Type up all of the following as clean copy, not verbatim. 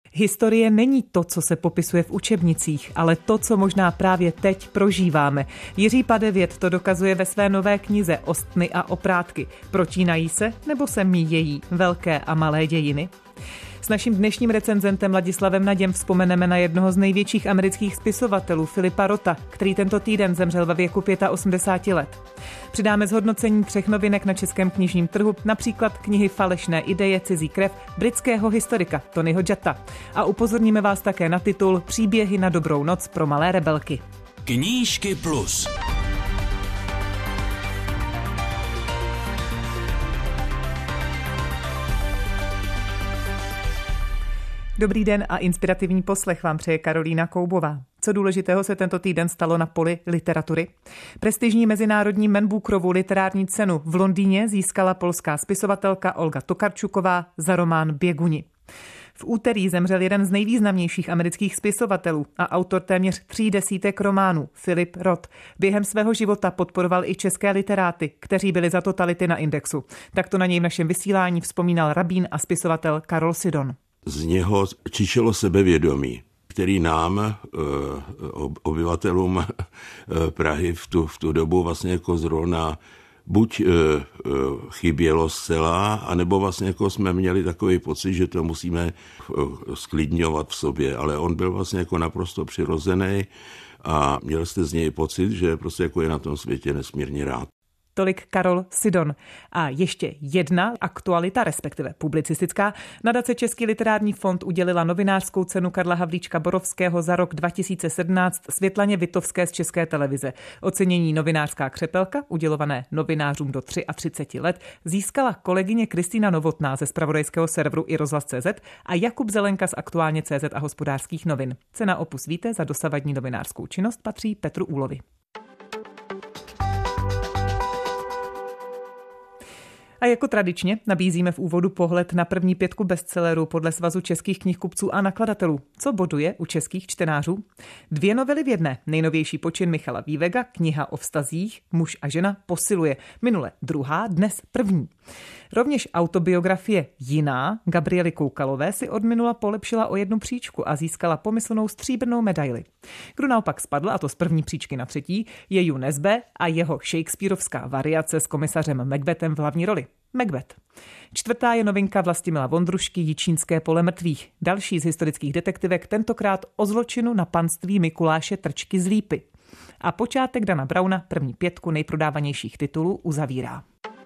Historie není to, co se popisuje v učebnicích, ale to, co možná právě teď prožíváme. Jiří Padevět to dokazuje ve své nové knize Ostny a oprátky. Protínají se nebo se míjejí velké a malé dějiny? S naším dnešním recenzentem Ladislavem Naděm vzpomeneme na jednoho z největších amerických spisovatelů Philippa Rotha, který tento týden zemřel ve věku 85 let. Přidáme zhodnocení 3 novinek na českém knižním trhu, například knihy Falešné ideje, cizí krev britského historika Tonyho Jutta. A upozorníme vás také na titul Příběhy na dobrou noc pro malé rebelky. Knížky plus. Dobrý den a inspirativní poslech vám přeje Karolína Koubová. Co důležitého se tento týden stalo na poli literatury? Prestižní mezinárodní Man Bookerovu literární cenu v Londýně získala polská spisovatelka Olga Tokarčuková za román Běguni. V úterý zemřel jeden z nejvýznamnějších amerických spisovatelů a autor téměř 30 románů, Philip Roth. Během svého života podporoval i české literáty, kteří byli za totality na indexu. Tak to na něj v našem vysílání vzpomínal rabín a spisovatel Karol Sidon. Z něho čišelo sebevědomí, který nám, obyvatelům Prahy v tu dobu vlastně jako zrovna buď chybělo zcela, anebo vlastně jako jsme měli takový pocit, že to musíme sklidňovat v sobě, ale on byl vlastně jako naprosto přirozený a měl jste z něj pocit, že prostě jako je na tom světě nesmírně rád. Tolik Karol Sidon. A ještě jedna aktualita, respektive publicistická. Nadace Český literární fond udělila novinářskou cenu Karla Havlíčka Borovského za rok 2017 Světlaně Vitovské z České televize. Ocenění Novinářská křepelka, udělované novinářům do 33 let, získala kolegyně Kristýna Novotná ze zpravodajského serveru iRozhlas.cz a Jakub Zelenka z Aktuálně.cz a Hospodářských novin. Cena Opus Vitae za dosavadní novinářskou činnost patří Petru Úlovi. A jako tradičně nabízíme v úvodu pohled na první 5 bestsellerů podle Svazu českých knihkupců a nakladatelů. Co boduje u českých čtenářů? 2 novely v jedné. Nejnovější počin Michala Vývega, kniha o vztazích, Muž a žena posiluje. Minule 2., dnes 1. Rovněž autobiografie Jiná Gabriely Koukalové si od minula polepšila o 1 příčku a získala pomyslnou stříbrnou medaili. Kdo naopak spadl, a to z 1. příčky na 3., je Ju Nesbø a jeho shakespearovská variace s komisařem Macbethem v hlavní roli. Macbeth. 4. je novinka Vlastimila Vondrušky Jičínské pole mrtvých. Další z historických detektivek, tentokrát o zločinu na panství Mikuláše Trčky z Lípy. A počátek Dana Browna první 5 nejprodávanějších titulů uzavírá.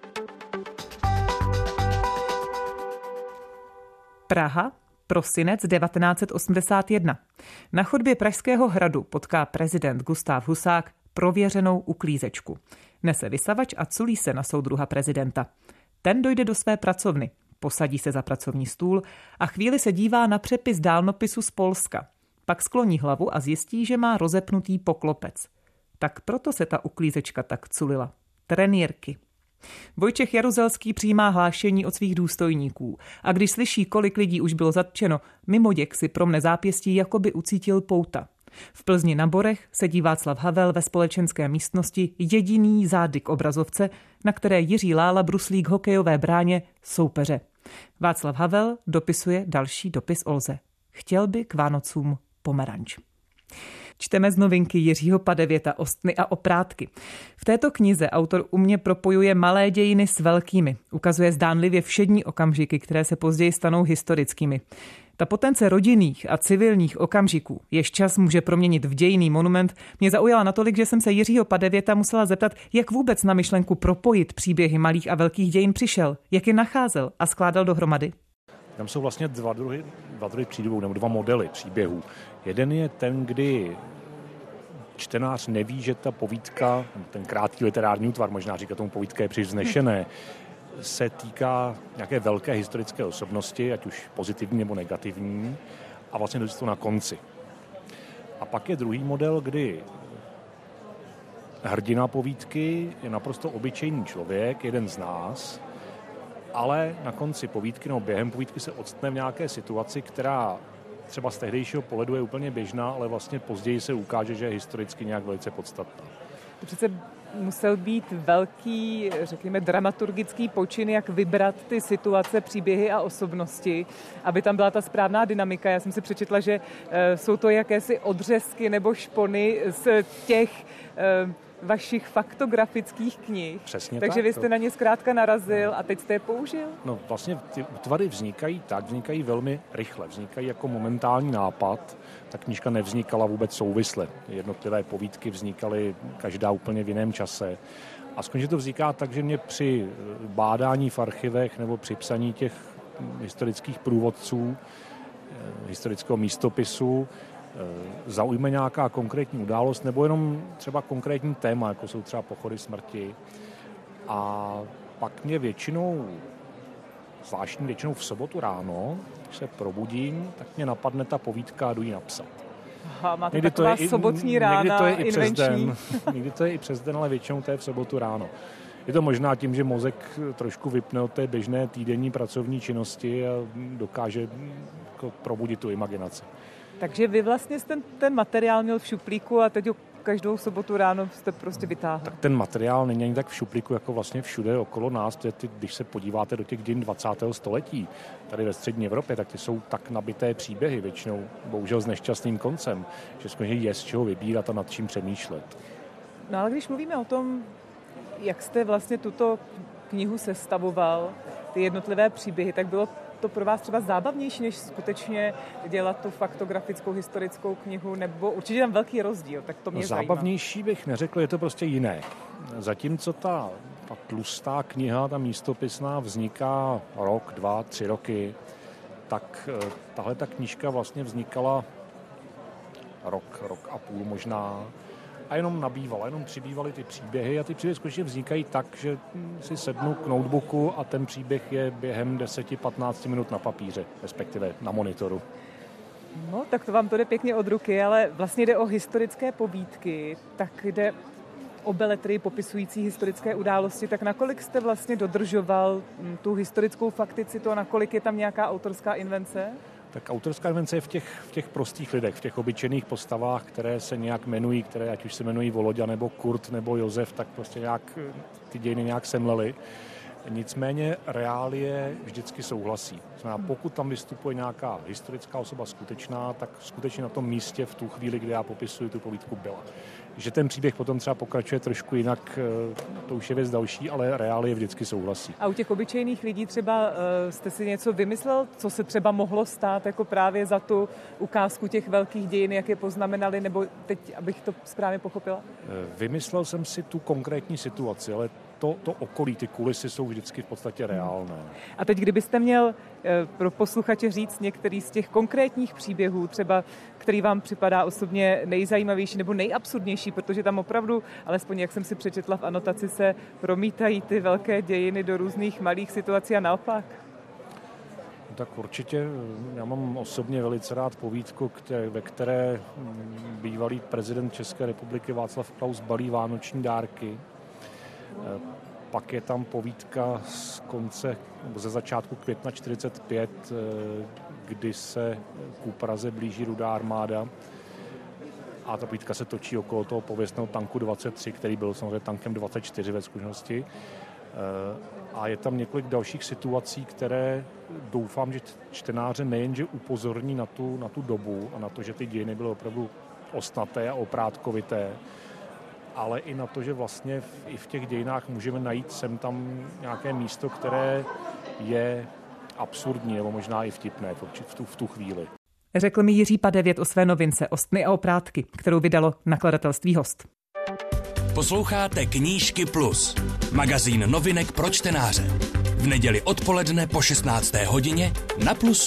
Praha, prosinec 1981. Na chodbě Pražského hradu potká prezident Gustáv Husák prověřenou uklízečku. Nese vysavač a culí se na soudruha prezidenta. Ten dojde do své pracovny, posadí se za pracovní stůl a chvíli se dívá na přepis dálnopisu z Polska. Pak skloní hlavu a zjistí, že má rozepnutý poklopec. Tak proto se ta uklízečka tak culila. Trenýrky. Vojtěch Jaruzelský přijímá hlášení od svých důstojníků a když slyší, kolik lidí už bylo zatčeno, mimoděk si promne zápěstí, jako by ucítil pouta. V Plzni na Borech sedí Václav Havel ve společenské místnosti jediný zády k obrazovce, na které Jiří Lála bruslí k hokejové bráně soupeře. Václav Havel dopisuje další dopis Olze. Chtěl by k Vánocům pomeranč. Čteme z novinky Jiřího Padevěta Ostny a oprátky. V této knize autor umně propojuje malé dějiny s velkými. Ukazuje zdánlivě všední okamžiky, které se později stanou historickými. Ta potence rodinných a civilních okamžiků, jež čas může proměnit v dějinný monument, mě zaujala natolik, že jsem se Jiřího Padevěta musela zeptat, jak vůbec na myšlenku propojit příběhy malých a velkých dějin přišel, jak je nacházel a skládal dohromady. Tam jsou vlastně dva druhy příběhů, nebo 2 modely příběhů. Jeden je ten, kdy čtenář neví, že ta povídka, ten krátký literární útvar, možná říkat tomu povídka je příliš vznešené, se týká nějaké velké historické osobnosti, ať už pozitivní nebo negativní, a vlastně dojde to na konci. A pak je druhý model, kdy hrdina povídky je naprosto obyčejný člověk, jeden z nás, ale na konci povídky nebo během povídky se octne v nějaké situaci, která třeba z tehdejšího pohledu je úplně běžná, ale vlastně později se ukáže, že je historicky nějak velice podstatná. To přece musel být velký, řekněme, dramaturgický počin, jak vybrat ty situace, příběhy a osobnosti, aby tam byla ta správná dynamika. Já jsem si přečetla, že jsou to jakési odřezky nebo špony z těch vašich faktografických knih. Přesně takže tak, vy jste na ně zkrátka narazil a teď jste je použil? No vlastně ty útvary vznikají velmi rychle. Vznikají jako momentální nápad. Ta knížka nevznikala vůbec souvisle. Jednotlivé povídky vznikaly každá úplně v jiném čase. A skutečně to vzniká tak, že mě při bádání v archivech nebo při psaní těch historických průvodců, historického místopisu, zaujme nějaká konkrétní událost nebo jenom třeba konkrétní téma, jako jsou třeba pochody smrti. A pak mě většinou v sobotu ráno, když se probudím, tak mě napadne ta povídka a jdu ji napsat. Aha, máte taková sobotní rána invenční. Někdy to je i přes den, ale většinou to je v sobotu ráno. Je to možná tím, že mozek trošku vypne od té běžné týdenní pracovní činnosti a dokáže probudit tu imaginaci. Takže vy vlastně jste ten materiál měl v šuplíku a teď ho každou sobotu ráno jste prostě vytáhl. Tak ten materiál není ani tak v šuplíku, jako vlastně všude okolo nás, když se podíváte do těch dějin 20. století, tady ve střední Evropě, tak ty jsou tak nabité příběhy, většinou bohužel s nešťastným koncem, že skutečně je z čeho vybírat a nad čím přemýšlet. No ale když mluvíme o tom, jak jste vlastně tuto knihu sestavoval, ty jednotlivé příběhy, tak bylo to pro vás třeba zábavnější, než skutečně dělat tu faktografickou historickou knihu, nebo určitě tam velký rozdíl, tak to mě zajímá. Zábavnější bych neřekl, je to prostě jiné. Zatímco ta tlustá kniha, ta místopisná, vzniká rok, 2, 3 roky, tak tahle ta knížka vlastně vznikala rok a půl možná, a jenom přibývaly ty příběhy a ty příběhy skutečně vznikají tak, že si sednu k notebooku a ten příběh je během 10-15 minut na papíře, respektive na monitoru. No, tak to vám to jde pěkně od ruky, ale vlastně jde o historické povídky, tak jde o beletrii popisující historické události, tak nakolik jste vlastně dodržoval tu historickou fakticitu a nakolik je tam nějaká autorská invence? Tak autorská invence je v těch prostých lidech, v těch obyčejných postavách, které se nějak jmenují, které ať už se jmenují Voloďa nebo Kurt nebo Josef, tak prostě nějak ty dějiny nějak semlely. Nicméně reálie vždycky souhlasí. Znamená, pokud tam vystupuje nějaká historická osoba skutečná, tak skutečně na tom místě v tu chvíli, kdy já popisuji tu povídku, byla. Že ten příběh potom třeba pokračuje trošku jinak, to už je věc další, ale reálie vždycky souhlasí. A u těch obyčejných lidí třeba jste si něco vymyslel, co se třeba mohlo stát jako právě za tu ukázku těch velkých dějin, jak je poznamenali, nebo teď, abych to správně pochopila? Vymyslel jsem si tu konkrétní situaci, ale to okolí, ty kulisy jsou vždycky v podstatě reálné. A teď, kdybyste měl pro posluchače říct některý z těch konkrétních příběhů, třeba který vám připadá osobně nejzajímavější nebo nejabsurdnější, protože tam opravdu, alespoň jak jsem si přečetla v anotaci, se promítají ty velké dějiny do různých malých situací a naopak. Tak určitě, já mám osobně velice rád povídku, ve které bývalý prezident České republiky Václav Klaus balí vánoční dárky. Pak je tam povídka z konce, nebo ze začátku května 1945, kdy se ku Praze blíží Rudá armáda. A ta povídka se točí okolo toho pověstného tanku 23, který byl samozřejmě tankem 24 ve skutečnosti. A je tam několik dalších situací, které doufám, že čtenáře nejenže upozorní na tu dobu a na to, že ty dějiny byly opravdu ostnaté a oprátkovité, ale i na to, že vlastně i v těch dějinách můžeme najít sem tam nějaké místo, které je absurdní nebo možná i vtipné v tu chvíli. Řekl mi Jiří Padevět o své novince Ostny a oprátky, kterou vydalo nakladatelství Host. Posloucháte Knížky Plus, magazín novinek pro čtenáře. V neděli odpoledne po 16. hodině na Plusu.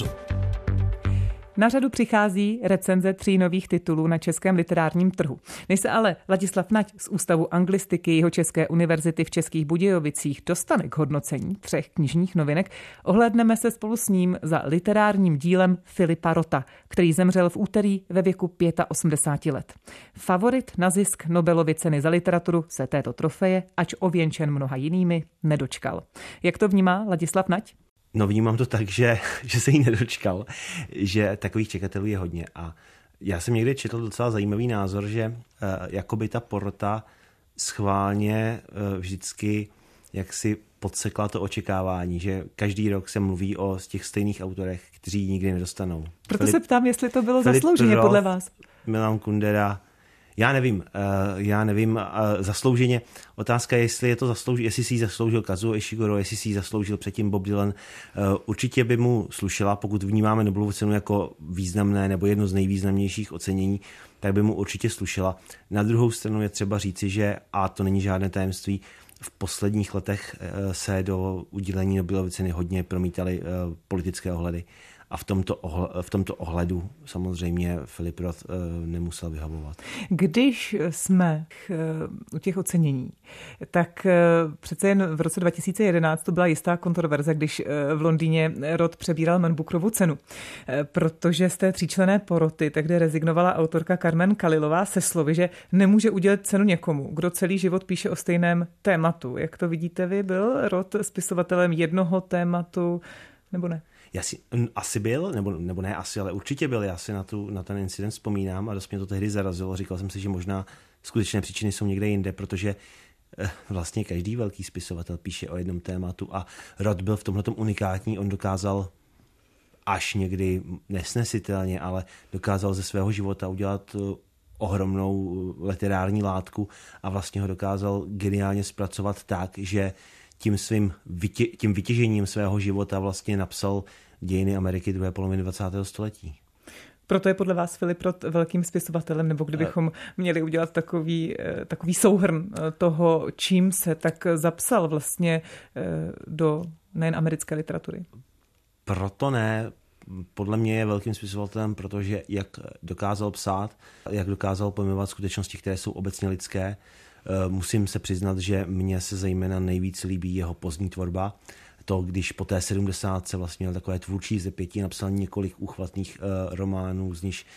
Na řadu přichází recenze 3 nových titulů na českém literárním trhu. Než se ale Ladislav Nať z Ústavu anglistiky Jihočeské univerzity v Českých Budějovicích dostane k hodnocení 3 knižních novinek, ohlédneme se spolu s ním za literárním dílem Filipa Rota, který zemřel v úterý ve věku 85 let. Favorit na zisk Nobelovy ceny za literaturu se této trofeje, ač ověnčen mnoha jinými, nedočkal. Jak to vnímá Ladislav Nať? No vnímám to tak, že se jí nedočkal, že takových čekatelů je hodně. A já jsem někdy četl docela zajímavý názor, že jakoby ta porota schválně vždycky jaksi podsekla to očekávání, že každý rok se mluví o těch stejných autorech, kteří ji nikdy nedostanou. Proto se ptám, jestli to bylo zaslouženě podle vás. Milan Kundera, já nevím, zaslouženě. Otázka je, jestli je to jestli si ji zasloužil Kazuo Ishiguro, jestli si ji zasloužil předtím Bob Dylan. Určitě by mu slušela, pokud vnímáme Nobelovu cenu jako významné nebo jedno z nejvýznamnějších ocenění, tak by mu určitě slušela. Na druhou stranu je třeba říci, že, a to není žádné tajemství, v posledních letech se do udělení Nobelovy ceny hodně promítaly politické ohledy. A v tomto ohledu samozřejmě Philip Roth nemusel vyhavovat. Když jsme u těch ocenění, tak přece jen v roce 2011 to byla jistá kontroverze, když v Londýně Roth přebíral Man Bookerovu cenu, protože z té tříčlenné poroty tehdy rezignovala autorka Carmen Kalilová se slovy, že nemůže udělat cenu někomu, kdo celý život píše o stejném tématu. Jak to vidíte vy? Byl Roth spisovatelem jednoho tématu nebo ne? Asi byl, nebo ne asi, ale určitě byl. Já si na ten incident vzpomínám a dost mě to tehdy zarazilo. Říkal jsem si, že možná skutečné příčiny jsou někde jinde, protože vlastně každý velký spisovatel píše o jednom tématu a Roth byl v tomhletom unikátní. On dokázal až někdy nesnesitelně, ale dokázal ze svého života udělat ohromnou literární látku a vlastně ho dokázal geniálně zpracovat tak, že tím vytěžením svého života vlastně napsal dějiny Ameriky druhé poloviny 20. století. Proto je podle vás Philip Roth velkým spisovatelem, nebo kdybychom měli udělat takový souhrn toho, čím se tak zapsal vlastně do nejen americké literatury? Proto ne. Podle mě je velkým spisovatelem, protože jak dokázal psát, jak dokázal pojmenovat skutečnosti, které jsou obecně lidské. Musím se přiznat, že mně se zejména nejvíc líbí jeho pozdní tvorba. To, když po té 70 vlastně měl takové tvůrčí vzepětí, napsal několik úchvatných románů, z nich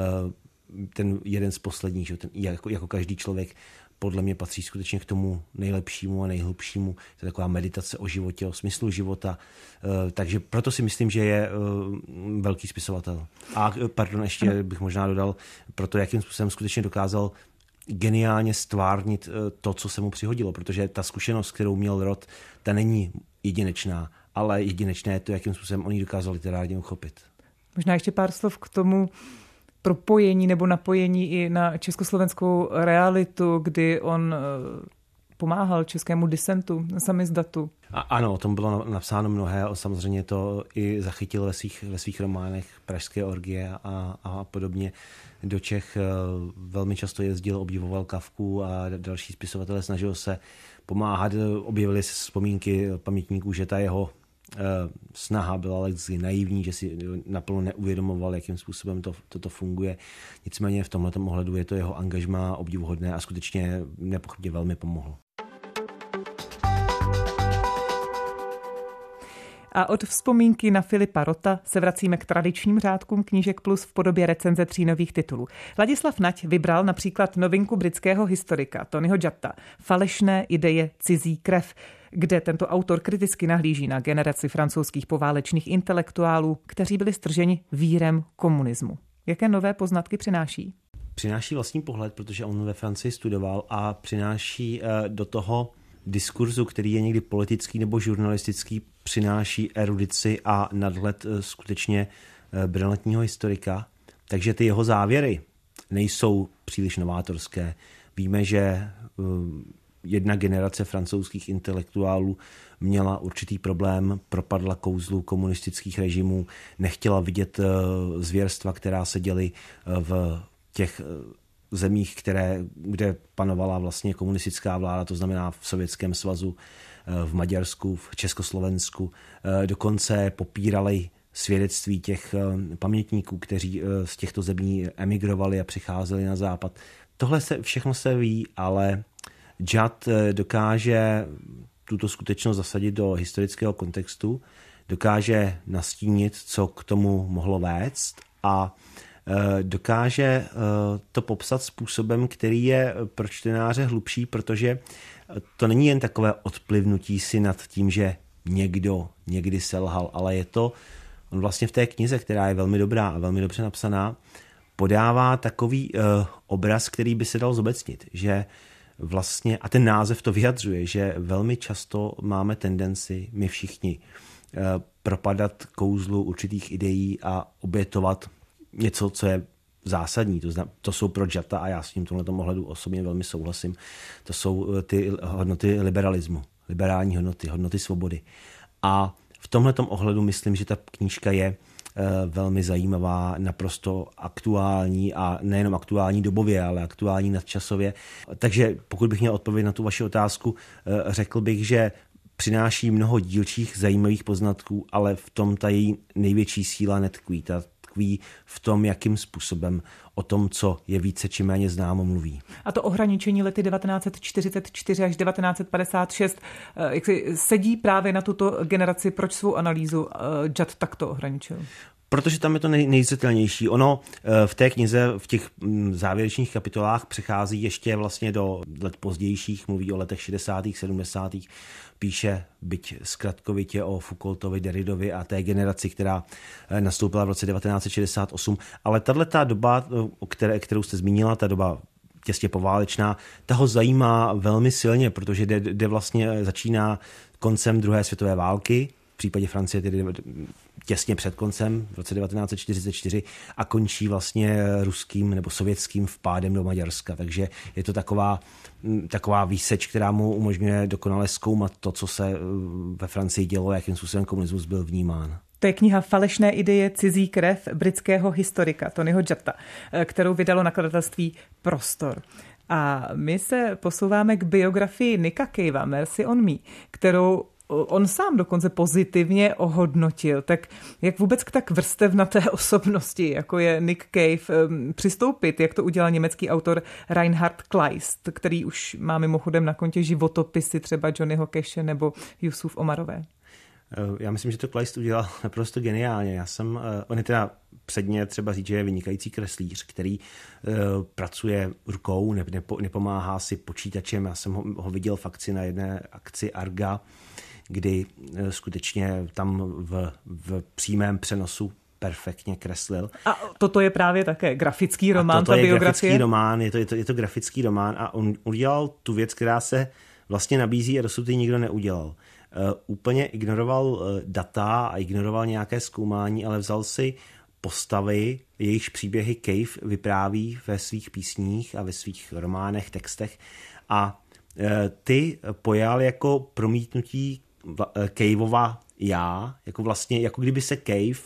ten jeden z posledních, že ten, jako každý člověk, podle mě patří skutečně k tomu nejlepšímu a nejhlubšímu. To je taková meditace o životě, o smyslu života. Takže proto si myslím, že je velký spisovatel. A ještě bych možná dodal, proto jakým způsobem skutečně dokázal geniálně stvárnit to, co se mu přihodilo, protože ta zkušenost, kterou měl Roth, ta není jedinečná, ale jedinečné je to, jakým způsobem on ji dokázal literárně uchopit. Možná ještě pár slov k tomu propojení nebo napojení i na československou realitu, kdy on pomáhal českému disentu, samizdatu. Ano, o tom bylo napsáno mnohé, samozřejmě to i zachytil ve svých románech Pražské orgie a podobně. Do Čech velmi často jezdil, obdivoval Kafku a další spisovatele, snažil se pomáhat. Objevily se vzpomínky pamětníků, že ta jeho snaha byla lecky naivní, že si naplno neuvědomoval, jakým způsobem toto funguje. Nicméně v tomhletom ohledu je to jeho angažmá obdivuhodné a skutečně nepochybně velmi pomohlo. A od vzpomínky na Philipa Rotha se vracíme k tradičním řádkům Knížek Plus v podobě recenze 3 nových titulů. Ladislav Nať vybral například novinku britského historika Tonyho Jutta Falešné ideje, cizí krev, kde tento autor kriticky nahlíží na generaci francouzských poválečných intelektuálů, kteří byli strženi vírem komunismu. Jaké nové poznatky přináší? Přináší vlastní pohled, protože on ve Francii studoval a přináší do toho diskurzu, který je někdy politický nebo žurnalistický, přináší erudici a nadhled skutečně brilantního historika. Takže ty jeho závěry nejsou příliš novátorské. Víme, že jedna generace francouzských intelektuálů měla určitý problém, propadla kouzlu komunistických režimů, nechtěla vidět zvěrstva, která se děly v těch zemích, kde panovala vlastně komunistická vláda, to znamená v Sovětském svazu, v Maďarsku, v Československu. Dokonce popírali svědectví těch pamětníků, kteří z těchto zemí emigrovali a přicházeli na západ. Tohle všechno se ví, ale Judd dokáže tuto skutečnost zasadit do historického kontextu, dokáže nastínit, co k tomu mohlo vést a dokáže to popsat způsobem, který je pro čtenáře hlubší, protože to není jen takové odplivnutí si nad tím, že někdo někdy selhal, ale je to, on vlastně v té knize, která je velmi dobrá a velmi dobře napsaná, podává takový obraz, který by se dal zobecnit, že vlastně, a ten název to vyjadřuje, že velmi často máme tendenci, my všichni, propadat kouzlu určitých ideí a obětovat něco, co je zásadní. To jsou pro Jatta, a já s ním v tomto ohledu osobně velmi souhlasím, to jsou ty hodnoty liberalismu, liberální hodnoty svobody. A v tomhletom ohledu myslím, že ta knížka je velmi zajímavá, naprosto aktuální a nejenom aktuální dobově, ale aktuální nadčasově. Takže pokud bych měl odpovědět na tu vaši otázku, řekl bych, že přináší mnoho dílčích zajímavých poznatků, ale v tom ta její největší síla netkví. Ta tkví v tom, jakým způsobem o tom, co je více či méně známo, mluví. A to ohraničení lety 1944 až 1956 jak si sedí právě na tuto generaci, proč svou analýzu Jatt takto ohraničil? Protože tam je to nejzřetelnější. Ono v té knize, v těch závěrečných kapitolách přechází ještě vlastně do let pozdějších, mluví o letech 60., 70., píše byť zkratkovitě o Foucaultovi, Derridovi a té generaci, která nastoupila v roce 1968. Ale tato doba, kterou jste zmínila, ta doba těsně poválečná, ta ho zajímá velmi silně, protože jde vlastně začíná koncem druhé světové války, v případě Francie tedy těsně před koncem v roce 1944 a končí vlastně ruským nebo sovětským vpádem do Maďarska. Takže je to taková výseč, která mu umožňuje dokonale zkoumat to, co se ve Francii dělo, jakým způsobem komunismus byl vnímán. To je kniha Falešné ideje, cizí krev britského historika Tonyho Jatta, kterou vydalo nakladatelství Prostor. A my se posouváme k biografii Nicka Cavea, Mercy on Me, kterou on sám dokonce pozitivně ohodnotil. Tak jak vůbec k tak vrstevnaté osobnosti, jako je Nick Cave, přistoupit, jak to udělal německý autor Reinhard Kleist, který už má mimochodem na kontě životopisy třeba Johnnyho Cashe nebo Jusuf Omarové? Já myslím, že to Kleist udělal naprosto geniálně. On je teda předně třeba říct, že je vynikající kreslíř, který pracuje rukou, nepomáhá si počítačem. Já jsem ho viděl v akci na jedné akci Arga, kdy skutečně tam v přímém přenosu perfektně kreslil. A toto je právě také grafický román, ta biografie? Grafický román, je to grafický román a on udělal tu věc, která se vlastně nabízí a dosud ji nikdo neudělal. Úplně ignoroval data a ignoroval nějaké zkoumání, ale vzal si postavy, jejichž příběhy Cave vypráví ve svých písních a ve svých románech, textech a ty pojal jako promítnutí Caveova já, jako kdyby se Cave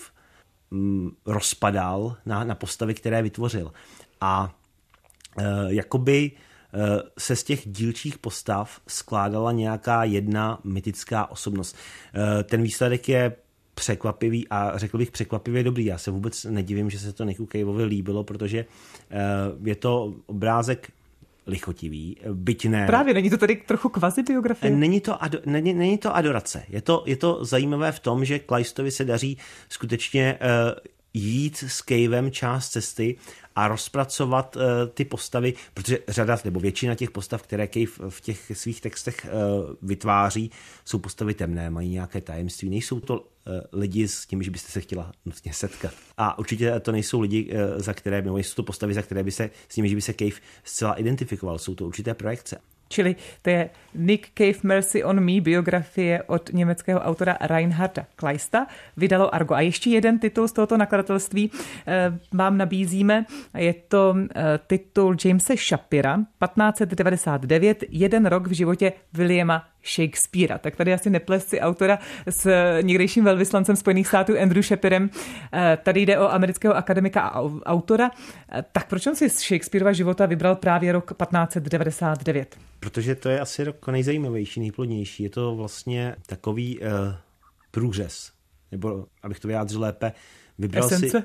rozpadal na postavy, které vytvořil. A jakoby se z těch dílčích postav skládala nějaká jedna mytická osobnost. Ten výsledek je překvapivý a řekl bych překvapivě dobrý. Já se vůbec nedivím, že se to Nicku Caveovi líbilo, protože je to obrázek lichotivý, byť ne. Právě, není to tady trochu kvazibiografie? Není to adorace. Je to zajímavé v tom, že Kleistovi se daří skutečně jít s Cavem část cesty a rozpracovat ty postavy, protože řada nebo většina těch postav, které Cave v těch svých textech vytváří, jsou postavy temné, mají nějaké tajemství, nejsou to lidi s tím, že byste se chtěla nutně setkat. A určitě to nejsou lidi, nebo jsou to postavy, za které by se s nimi, že by se Cave zcela identifikoval, jsou to určité projekce. Čili to je Nick Cave Mercy on Me, biografie od německého autora Reinharda Kleista. Vydalo Argo. A ještě jeden titul z tohoto nakladatelství vám nabízíme. Je to titul Jamese Shapira, 1599, jeden rok v životě Williama Shakespearea. Tak tady asi neplesci autora s někdejším velvyslancem Spojených států Andrew Shapirem. Tady jde o amerického akademika a autora. Tak proč on si z Shakespearova života vybral právě rok 1599? Protože to je asi rok nejzajímavější, nejplodnější. Je to vlastně takový průřez. Nebo, abych to vyjádřil lépe, vybral Esence?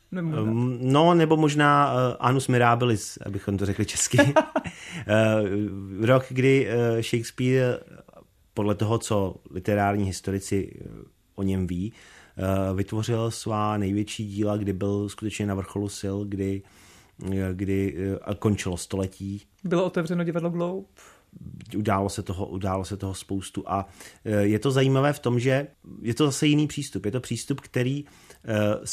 Nebo možná annus mirabilis, abychom to řekli česky. Rok, kdy Shakespeare, podle toho, co literární historici o něm ví, vytvořil svá největší díla, kdy byl skutečně na vrcholu sil, kdy končilo století. Bylo otevřeno divadlo Globe. Událo se toho spoustu a je to zajímavé v tom, že je to zase jiný přístup. Je to přístup, který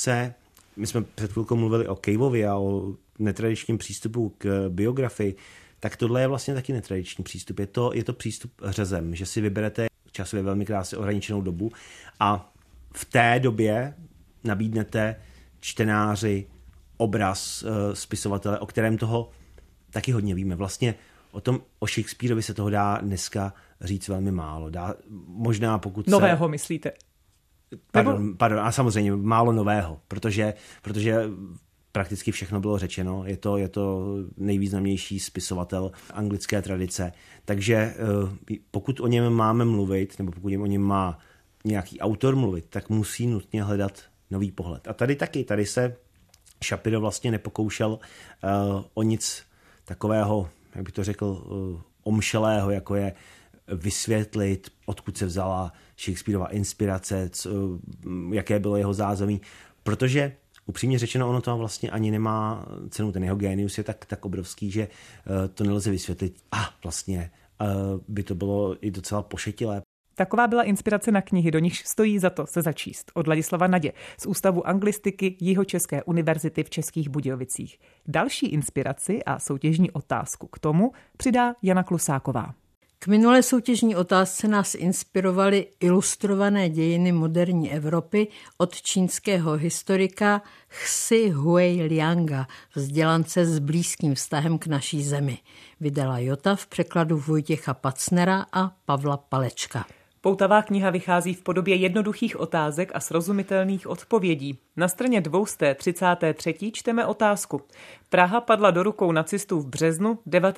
my jsme před chvilkou mluvili o Caveovi a o netradičním přístupu k biografii. Tak tohle je vlastně taky netradiční přístup. Je to přístup řezem, že si vyberete časově velmi krásně ohraničenou dobu a v té době nabídnete čtenáři obraz spisovatele, o kterém toho taky hodně víme. Vlastně o Shakespeareovi se toho dá dneska říct velmi málo. Možná pokud nového myslíte? Pardon, a samozřejmě málo nového, protože prakticky všechno bylo řečeno. Je to nejvýznamnější spisovatel anglické tradice. Takže pokud o něm máme mluvit, nebo pokud o něm má nějaký autor mluvit, tak musí nutně hledat nový pohled. A tady se Shapiro vlastně nepokoušel o nic takového, jak bych to řekl, omšelého, jako je vysvětlit, odkud se vzala Shakespearova inspirace, jaké bylo jeho zázemí, protože upřímně řečeno, ono to vlastně ani nemá cenu. Ten jeho génius je tak obrovský, že to nelze vysvětlit. Vlastně by to bylo i docela pošetilé. Taková byla inspirace na knihy, do nichž stojí za to se začíst. Od Ladislava Nadě z Ústavu anglistiky Jihočeské univerzity v Českých Budějovicích. Další inspiraci a soutěžní otázku k tomu přidá Jana Klusáková. K minulé soutěžní otázce nás inspirovaly ilustrované dějiny moderní Evropy od čínského historika Xi Huilianga, vzdělance s blízkým vztahem k naší zemi. Vydala Jota v překladu Vojtěcha Pacnera a Pavla Palečka. Poutavá kniha vychází v podobě jednoduchých otázek a srozumitelných odpovědí. Na straně 233 čteme otázku. Praha padla do rukou nacistů v březnu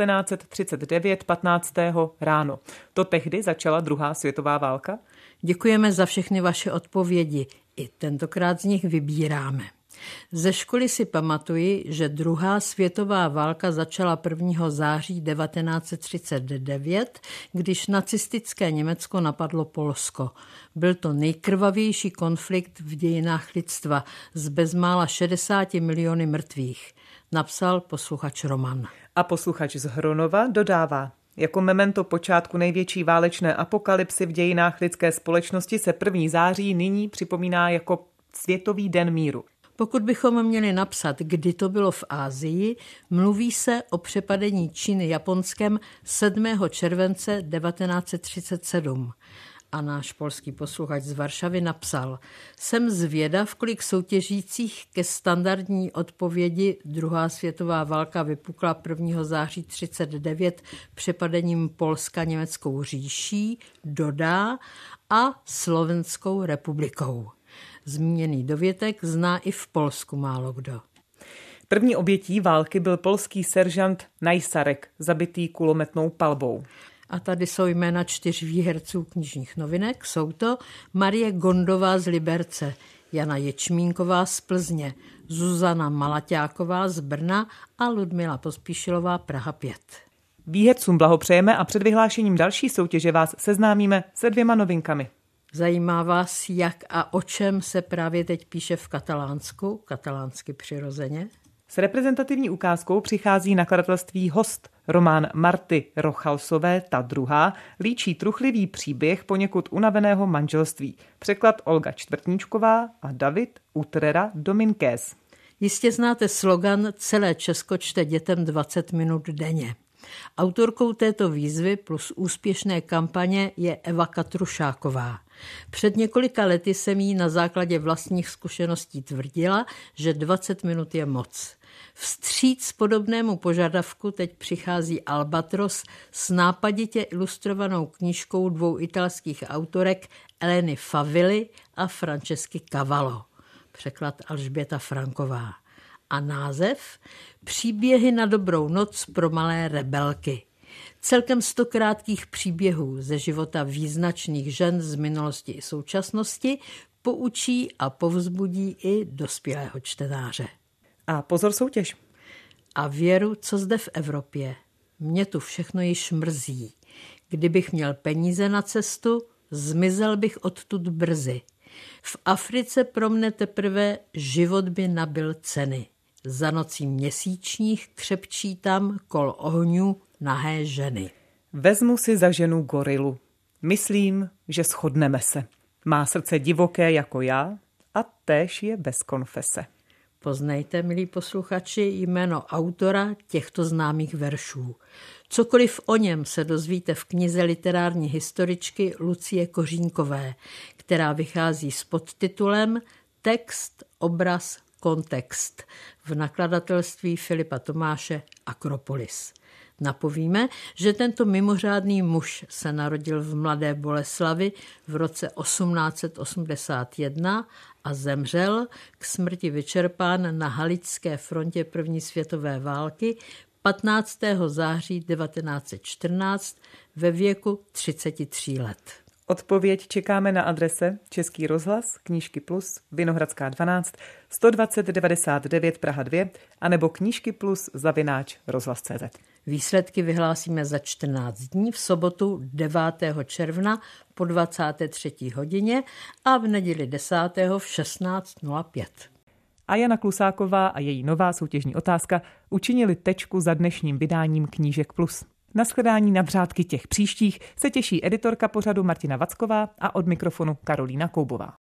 1939 15. ráno. To tehdy začala druhá světová válka? Děkujeme za všechny vaše odpovědi. I tentokrát z nich vybíráme. Ze školy si pamatuji, že druhá světová válka začala 1. září 1939, když nacistické Německo napadlo Polsko. Byl to nejkrvavější konflikt v dějinách lidstva s bezmála 60 miliony mrtvých, napsal posluchač Roman. A posluchač z Hronova dodává: jako memento počátku největší válečné apokalypsy v dějinách lidské společnosti se 1. září nyní připomíná jako Světový den míru. Pokud bychom měli napsat, kdy to bylo v Asii, mluví se o přepadení Číny Japonskem 7. července 1937. A náš polský posluchač z Varšavy napsal: jsem zvědav, kolik soutěžících ke standardní odpovědi druhá světová válka vypukla 1. září 1939 přepadením Polska německou říší, dodá a Slovenskou republikou. Zmíněný dovětek zná i v Polsku málo kdo. První obětí války byl polský seržant Najsarek, zabitý kulometnou palbou. A tady jsou jména 4 výherců knižních novinek. Jsou to Marie Gondová z Liberce, Jana Ječmínková z Plzně, Zuzana Malaťáková z Brna a Ludmila Pospíšilová, Praha 5. Výhercům blahopřejeme a před vyhlášením další soutěže vás seznámíme se 2 novinkami. Zajímá vás, jak a o čem se právě teď píše v Katalánsku, katalánsky přirozeně? S reprezentativní ukázkou přichází nakladatelství Host. Román Marty Rochalsové Ta druhá líčí truchlivý příběh poněkud unaveného manželství. Překlad Olga Čtvrtníčková a David Utrera Dominguez. Jistě znáte slogan Celé Česko čte dětem 20 minut denně. Autorkou této výzvy plus úspěšné kampaně je Eva Katrušáková. Před několika lety jsem jí na základě vlastních zkušeností tvrdila, že 20 minut je moc. Vstříc podobnému požadavku teď přichází Albatros s nápaditě ilustrovanou knížkou 2 italských autorek Eleny Favilli a Francesky Cavallo. Překlad Alžběta Franková. A název Příběhy na dobrou noc pro malé rebelky. Celkem 100 krátkých příběhů ze života význačných žen z minulosti i současnosti poučí a povzbudí i dospělého čtenáře. A pozor soutěž. A věru, co zde v Evropě. Mě tu všechno již mrzí. Kdybych měl peníze na cestu, zmizel bych odtud brzy. V Africe pro mne teprve život by nabyl ceny. Za nocí měsíčních křepčí tam kol ohňů nahé ženy. Vezmu si za ženu gorilu. Myslím, že shodneme se. Má srdce divoké jako já a též je bez konfese. Poznejte, milí posluchači, jméno autora těchto známých veršů. Cokoliv o něm se dozvíte v knize literární historičky Lucie Kořínkové, která vychází s podtitulem Text, obraz, kontext v nakladatelství Filipa Tomáše Akropolis. Napovíme, že tento mimořádný muž se narodil v Mladé Boleslavi v roce 1881 a zemřel k smrti vyčerpán na Haličské frontě první světové války 15. září 1914 ve věku 33 let. Odpověď čekáme na adrese Český rozhlas, Knížky Plus, Vinohradská 12, 120 99 Praha 2 anebo knížkyplus@rozhlas.cz. Výsledky vyhlásíme za 14 dní v sobotu 9. června po 23. hodině a v neděli 10. v 16:05. A Jana Klusáková a její nová soutěžní otázka učinili tečku za dnešním vydáním Knížek Plus. Na shledání na vřádky těch příštích se těší editorka pořadu Martina Vacková a od mikrofonu Karolína Koubová.